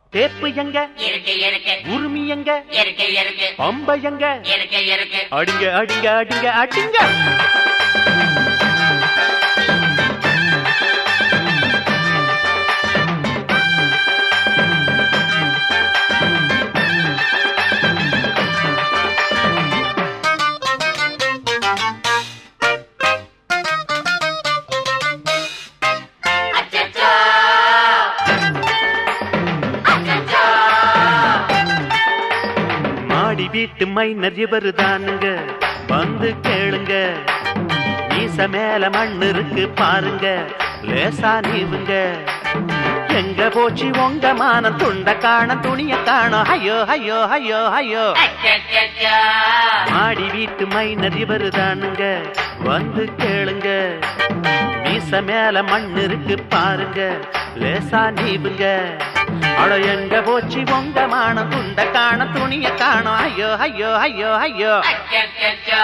தேப்பு எங்க இருக்கு இருக்கு, உரிமை எங்க இருக்கு இருக்கு, பம்பை எங்க இருக்கு இருக்கு. அடிங்க அடிங்க அடிங்க அடிங்க. அச்சச்சோ அச்சச்சோ, மாடி வீட்டு மைனர் இவருதானுங்க, வந்து கேளுங்க. மீச மேல மண்ணு இருக்கு பாருங்க, லேசா நீவுங்க. எங்க போச்சு உங்க மானம், துண்ட காண துணிய காணோம். ஐயோ ஐயோ ஐயோ ஐயோ. அச்சச்சோ மாடி வீட்டு மைனர் இவருதானுங்க, வந்து கேளுங்க. மீச மேல மண்ணு இருக்கு பாருங்க, லேசா நீவுங்க. அட எங்க போச்சு உங்க மானம், துண்ட காண துணிய காணோம். ஐயோ ஐயோ ஐயோ ஐயோ. அச்சச்சோ.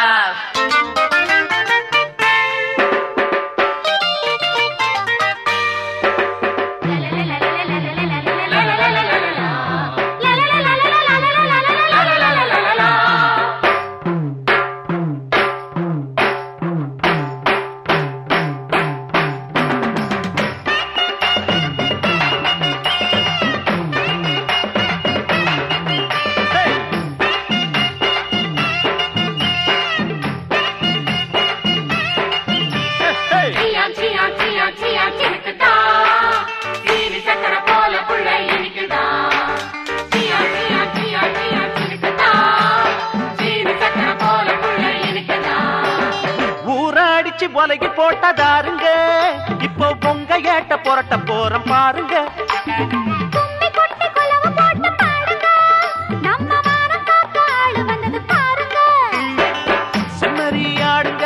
சியா சியா சியா சியா சினுக்குதா, சீனி சக்கரை போல புள்ள இனிக்குதா. சியா சியா சியா சியா சினுக்குதா, சீனி சக்கரை போல புள்ள இனிக்குதா. ஊராடிச்சு ஒலகி போட்டதாருங்க, இப்போ பொங்க ஏட்ட புரட்ட போறோம் பாருங்க. கும்மி கொட்டி குலவ போட்டு பாருங்க, நம்ம வாரம் காக்க ஆளு வந்தது பாருங்க. செம்மறி ஆடுங்க,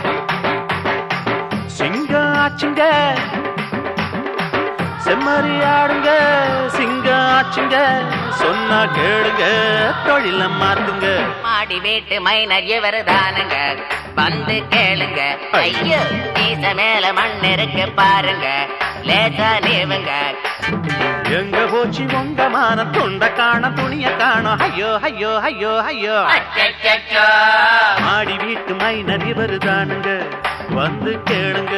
சிங்கம் ஆச்சுங்க. செம்மறி ஆடுங்க, சிங்கம் ஆச்சுங்க. சொன்னா கேளுங்க, தொழில மாத்துங்க. மாடி வீட்டு மைனர் இவருதானுங்க, வந்து கேளுங்க. ஐயோ மீச மேல மண் இருக்கு பாருங்க, லேசா நீவுங்க. எங்க போச்சு உங்க மானம், துண்ட காண துணிய காணோம். ஐயோ ஐயோ ஐயோ ஐயோ. அச்சச்சோ மாடி வீட்டு மைனர் இவருதானுங்க, வந்து கேளுங்க.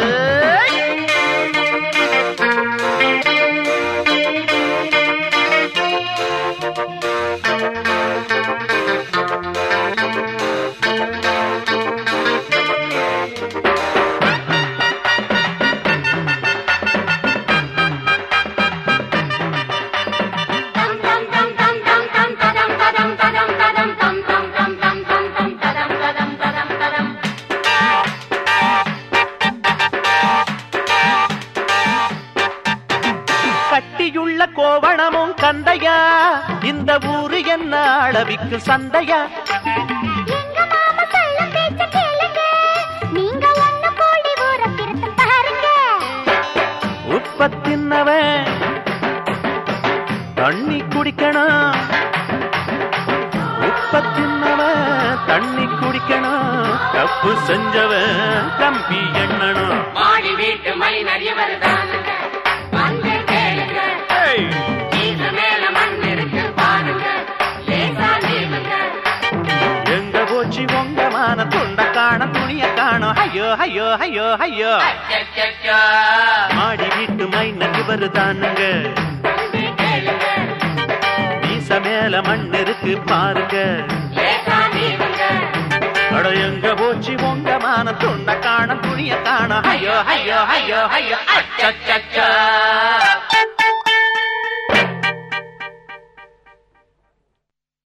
தம் தம் தம் தம் தம் தம் ததம் ததம் ததம் ததம் தம் தம் தம் தம் தம் தம் ததம் ததம் ததம் ததம். கட்டியுள்ள கோவணமும் கந்தையா, இந்த ஊரு என்ன அளவிக்கு சந்தையா. எங்க மாமா சொல்லும் பேச்ச கேளுங்க, நீங்க ஒண்ணு போடி ஊர திருத்த பாருங்க. உப்ப தின்னவன் தண்ணி குடிக்கணும், உப்ப தின்னவன் தண்ணி குடிக்கணும். தப்பு செஞ்சவன் கம்பி எண்ணணும். மாடி வீட்டு மைனர் இவருதானுங்க, வந்து கேளுங்க. ஏய், மீச மேல மண் இருக்கு பாருங்க, லேசா நீவுங்க. எங்க போச்சு உங்க மான, துண்ட காண துணிய காணோம். ஐயோ ஐயோ ஐயோ ஐயோ. அச்சச்சோ மாடி வீட்டு மைனர் இவருதானுங்க, வந்து கேளுங்க. மீச மேல மண் இருக்கு பாருங்க. லேசா நீவுங்க. அட எங்க போச்சு உங்க மான, துண்ட காண துணிய காணோம். ஐயோ ஐயோ ஐயோ ஐயோ. அச்சச்சோ.